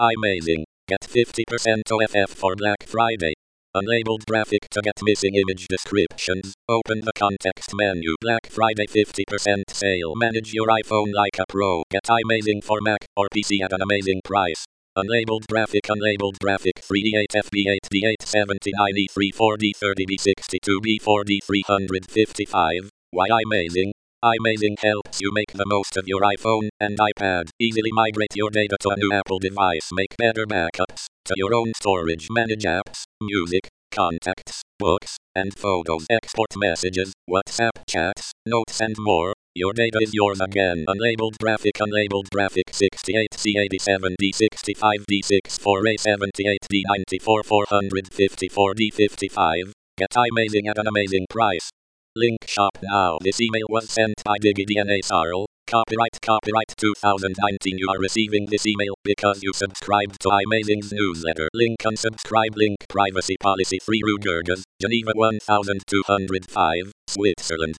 Amazing. Get 50% OFF for Black Friday. Unlabeled graphic to get missing image descriptions. Open the context menu. Black Friday 50% sale. Manage your iPhone like a pro. Get iMazing for Mac or PC at an amazing price. Unlabeled graphic 3D8 FB8 D879 E3 4D30 B62 B4D 355. Why iMazing? iMazing helps you make the most of your iPhone and iPad. Easily migrate your data to a new Apple device. Make better backups to your own storage. Manage apps, music, contacts, books, and photos. Export messages, WhatsApp chats, notes and more. Your data is yours again. Unlabeled graphic 68C87 D65 D64A78 D94 454 D55. Get iMazing at an amazing price. Link shop now. This email was sent by DigiDNA Sarl. Copyright 2019. You are receiving this email because you subscribed to iMazing's newsletter. Link unsubscribe. Link privacy policy free. Rue Geneva 1205, Switzerland.